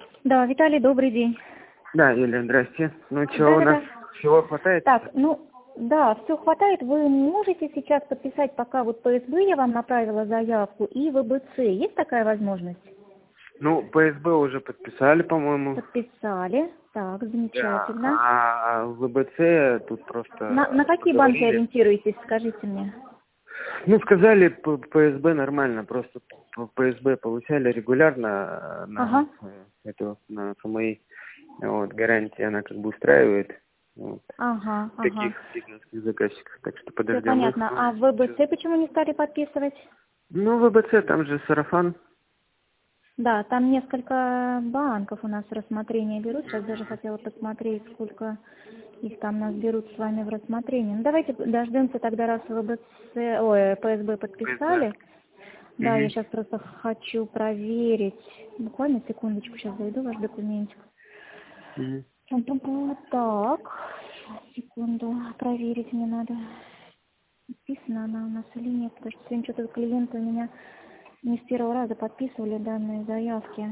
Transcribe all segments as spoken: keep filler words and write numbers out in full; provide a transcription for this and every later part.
Да, Виталий, добрый день. Да, Юлия, здрасте. Ну что, Да, у да, нас да. всего хватает? Так, ну, да, все хватает. Вы можете сейчас подписать, пока вот П С Б я вам направила заявку, и В Б Ц. Есть такая возможность? Ну, П С Б уже подписали, по-моему. Подписали. Так, Да. замечательно. А В Б Ц тут На, на просто какие банки поговорили. ориентируетесь, скажите мне? Ну, сказали, П- ПСБ нормально, просто п- ПСБ получали регулярно на Ага. э, эту, на ФМИ. Вот, гарантия, она как бы устраивает вот, Ага, ага. таких финансовых заказчиков, так что Все подождем их. понятно. Ну, А В Б чё- Ц почему не стали подписывать? ну, В Б Ц там же сарафан. Да, там несколько банков у нас в рассмотрение берут. Сейчас даже хотела посмотреть, сколько их там нас берут с вами в рассмотрение. Ну, давайте дождемся тогда, раз В Б Ц, ой, П С Б ПСБ. подписали. Да, я Мгм. сейчас просто хочу проверить. Буквально секундочку, сейчас зайду в ваш документик. Мгм. Пам-пам-пам. Так, секунду, проверить мне надо. Подписана она у нас или нет, потому что сегодня что-то клиенты у меня не с первого раза подписывали данные заявки.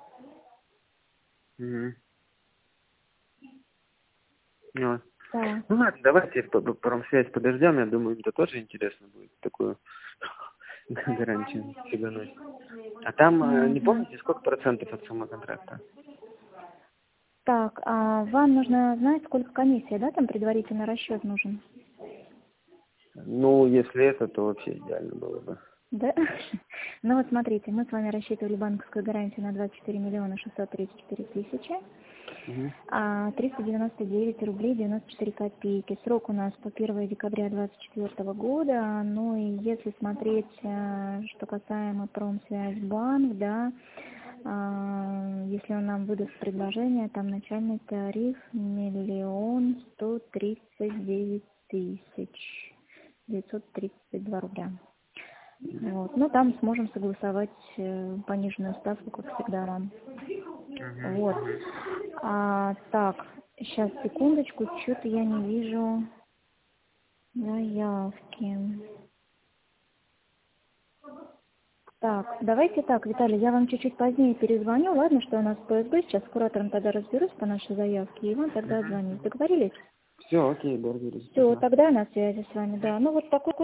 Мгм. Вот. Так. Ну ладно, давайте по- по- промсвязь подождем, я думаю, это тоже интересно будет такую гарантию фигануть. А там, э, не Мгм. помните, сколько процентов от суммы контракта? Так, а вам нужно знать, сколько комиссия, да, там предварительно расчет нужен? Ну, если это, то вообще идеально было бы. Да? Ну вот смотрите, мы с вами рассчитывали банковскую гарантию на двадцать четыре миллиона шестьсот тридцать четыре тысячи, Мгм. а триста девяносто девять рублей девяносто четыре копейки. Срок у нас по первое декабря двадцать четвёртого года. Ну и если смотреть, э, что касаемо Промсвязьбанк, да, а, если он нам выдаст предложение, там начальный тариф миллион сто тридцать девять тысяч девятьсот тридцать два рубля. Вот. Ну, там сможем согласовать э, пониженную ставку, как всегда вам. Мгм. Вот. Мгм. А, так, сейчас, секундочку, что-то я не вижу заявки. Так, давайте так, Виталий, я вам чуть-чуть позднее перезвоню, ладно, что у нас П С Б, сейчас с куратором тогда разберусь по нашей заявке, и вам тогда Мгм. отзвонюсь. Договорились? Все, окей, договорились. Все, Ага. тогда на связи с вами, да. Ну, вот такой